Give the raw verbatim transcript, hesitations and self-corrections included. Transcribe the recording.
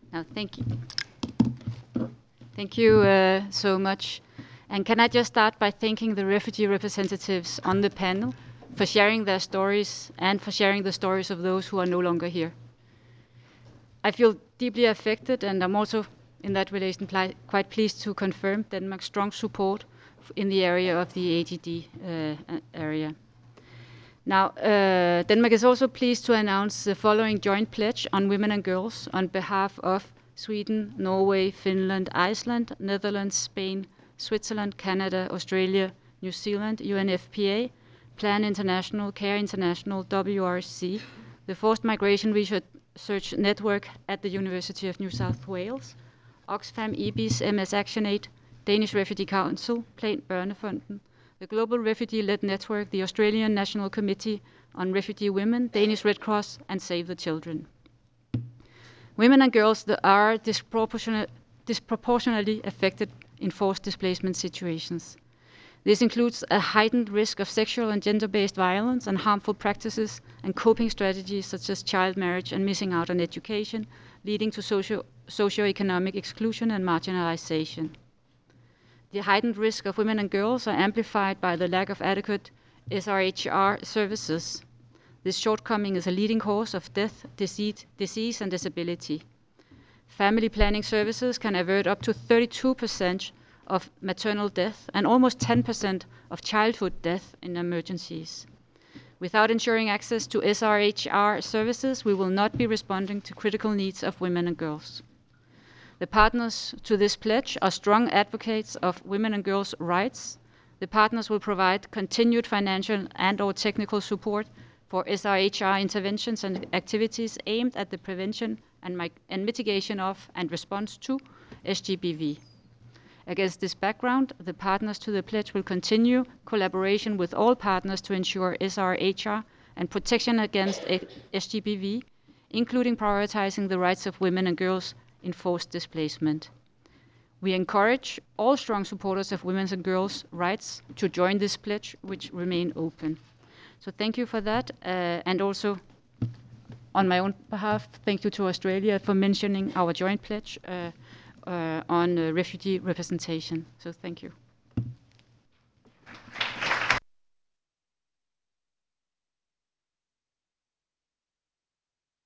No, thank you. Thank you uh, so much. And can I just start by thanking the refugee representatives on the panel for sharing their stories and for sharing the stories of those who are no longer here. I feel deeply affected, and I'm also, in that relation, pli- quite pleased to confirm Denmark's strong support in the area of the A G D uh, area. Now, uh, Denmark is also pleased to announce the following joint pledge on women and girls on behalf of Sweden, Norway, Finland, Iceland, Netherlands, Spain, Switzerland, Canada, Australia, New Zealand, U N F P A, Plan International, Care International, W R C, the Forced Migration Research Network at the University of New South Wales, Oxfam, E B I S, M S ActionAid, Danish Refugee Council, Plan Børnefonden, the Global Refugee-Led Network, the Australian National Committee on Refugee Women, Danish Red Cross, and Save the Children. Women and girls that are disproportionate, disproportionately affected in forced displacement situations. This includes a heightened risk of sexual and gender-based violence and harmful practices and coping strategies such as child marriage and missing out on education, leading to socio- socioeconomic exclusion and marginalization. The heightened risk of women and girls are amplified by the lack of adequate S R H R services. This shortcoming is a leading cause of death, disease, disease and disability. Family planning services can avert up to thirty-two percent of maternal death and almost ten percent of childhood death in emergencies. Without ensuring access to S R H R services, we will not be responding to critical needs of women and girls. The partners to this pledge are strong advocates of women and girls' rights. The partners will provide continued financial and or technical support for S R H R interventions and activities aimed at the prevention and, mig- and mitigation of and response to S G B V. Against this background, the partners to the pledge will continue collaboration with all partners to ensure S R H R and protection against S G B V, including prioritizing the rights of women and girls in forced displacement. We encourage all strong supporters of women's and girls' rights to join this pledge, which remain open. So thank you for that, uh, and also on my own behalf, thank you to Australia for mentioning our joint pledge uh, uh, on uh, refugee representation. So thank you.